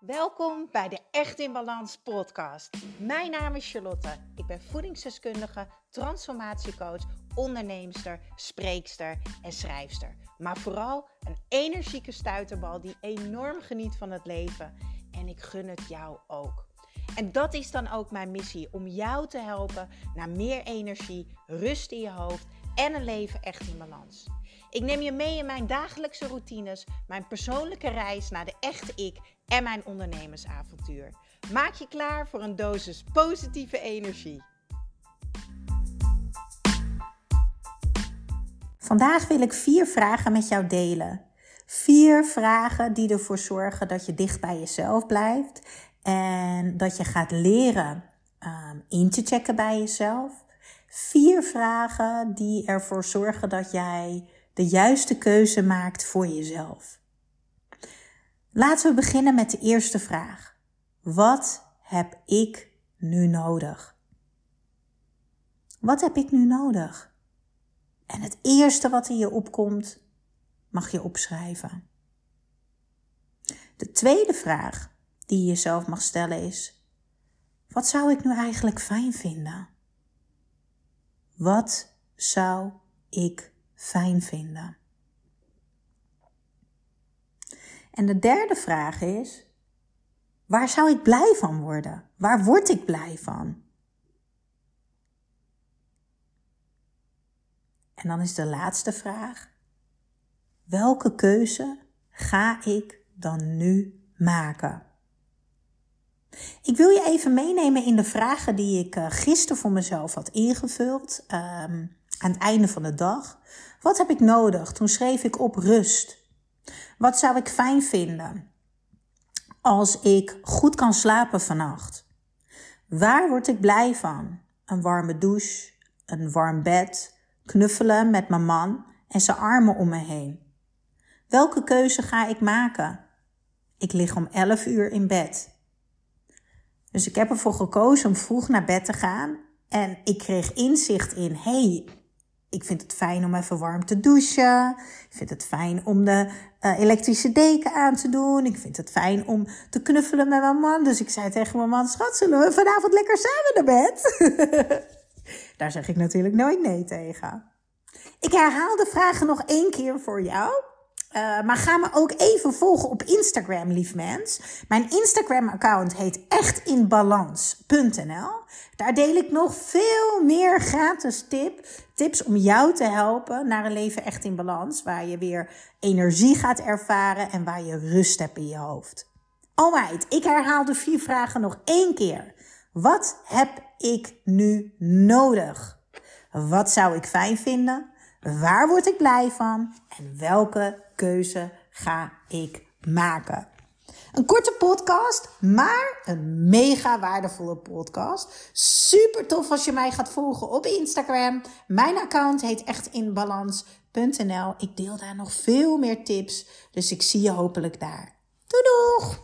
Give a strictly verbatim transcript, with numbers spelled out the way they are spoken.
Welkom bij de Echt in Balans podcast. Mijn naam is Charlotte. Ik ben voedingsdeskundige, transformatiecoach, onderneemster, spreekster en schrijfster. Maar vooral een energieke stuiterbal die enorm geniet van het leven. En ik gun het jou ook. En dat is dan ook mijn missie, om jou te helpen naar meer energie, rust in je hoofd en een leven echt in balans. Ik neem je mee in mijn dagelijkse routines, mijn persoonlijke reis naar de echte ik en mijn ondernemersavontuur. Maak je klaar voor een dosis positieve energie. Vandaag wil ik vier vragen met jou delen. Vier vragen die ervoor zorgen dat je dicht bij jezelf blijft en dat je gaat leren um, in te checken bij jezelf. Vier vragen die ervoor zorgen dat jij de juiste keuze maakt voor jezelf. Laten we beginnen met de eerste vraag. Wat heb ik nu nodig? Wat heb ik nu nodig? En het eerste wat in je opkomt, mag je opschrijven. De tweede vraag die je jezelf mag stellen is: wat zou ik nu eigenlijk fijn vinden? Wat zou ik fijn vinden? En de derde vraag is: waar zou ik blij van worden? Waar word ik blij van? En dan is de laatste vraag: welke keuze ga ik dan nu maken? Ik wil je even meenemen in de vragen die ik uh, gisteren voor mezelf had ingevuld. Um, aan het einde van de dag. Wat heb ik nodig? Toen schreef ik op rust. Wat zou ik fijn vinden als ik goed kan slapen vannacht? Waar word ik blij van? Een warme douche, een warm bed, knuffelen met mijn man en zijn armen om me heen. Welke keuze ga ik maken? Ik lig om elf uur in bed. Dus ik heb ervoor gekozen om vroeg naar bed te gaan en ik kreeg inzicht in, hey, ik vind het fijn om even warm te douchen. Ik vind het fijn om de uh, elektrische deken aan te doen. Ik vind het fijn om te knuffelen met mijn man. Dus ik zei tegen mijn man: schat, zullen we vanavond lekker samen naar bed? Daar zeg ik natuurlijk nooit nee tegen. Ik herhaal de vragen nog één keer voor jou. Uh, maar ga me ook even volgen op Instagram, lief mens. Mijn Instagram-account heet echtinbalans punt n l. Daar deel ik nog veel meer gratis tip, tips om jou te helpen naar een leven echt in balans. Waar je weer energie gaat ervaren en waar je rust hebt in je hoofd. Alright, ik herhaal de vier vragen nog één keer. Wat heb ik nu nodig? Wat zou ik fijn vinden? Waar word ik blij van? En welke keuze ga ik maken? Een korte podcast, maar een mega waardevolle podcast. Super tof als je mij gaat volgen op Instagram. Mijn account heet echtinbalans punt n l. Ik deel daar nog veel meer tips, dus ik zie je hopelijk daar. Doei doeg!